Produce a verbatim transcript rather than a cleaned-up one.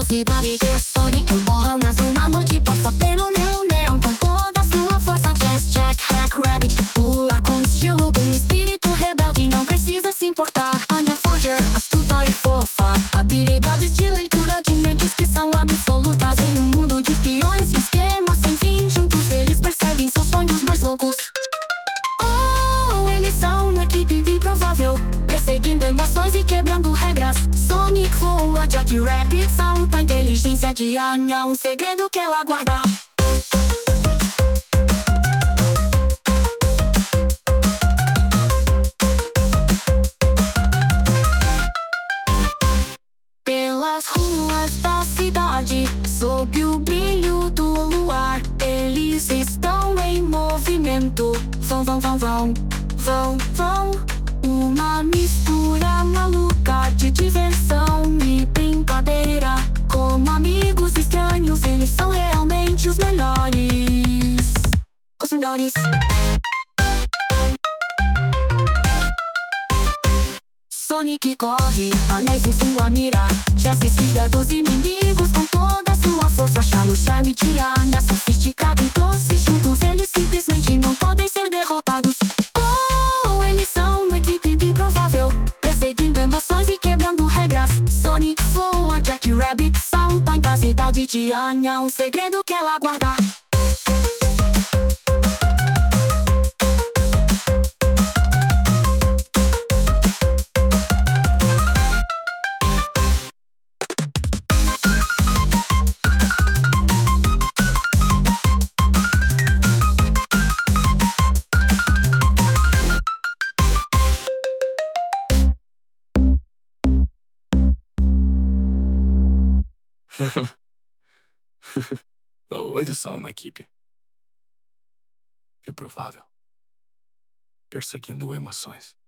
velocidade que Sonic voa nas uma noite. Passa pelo meu neon com toda a sua força. Jazz, Jack, Hack, Rabbit, pula com estilo. Um espírito rebelde não precisa se importar. Anya Forger, astuta e fofa, habilidades de leitura de mentes que são absolutas. Em um mundo de espiões e esquemas sem fim, juntos eles perseguem seus sonhos mais loucos. Oh, eles são uma equipe improvável, perseguindo emoções e quebrando regras. Sonic voa, Jack Rabbit salta, a inteligência de Anya, um segredo que ela guarda. Pelas ruas da cidade, sob o brilho do luar, eles estão em movimento. Vão, vão, vão, vão, vão, vão. Uma mistura maluca de diversão e brincadeira. Como amigos estranhos, eles são realmente os melhores. Os melhores. Sonic corre, anéis em sua mira. Já se esquiva dos inimigos com toda a sua força. Charme, charme de Anya, sofisticado e doce. Juntos eles simplesmente não podem ser derrotados. Oh, eles são uma equipe improvável, perseguindo emoções e quebrando regras. Sonic voa, Jack Rabbit salta, a capacidade de Anya, um segredo que ela guarda. Eles são uma equipe improvável, perseguindo emoções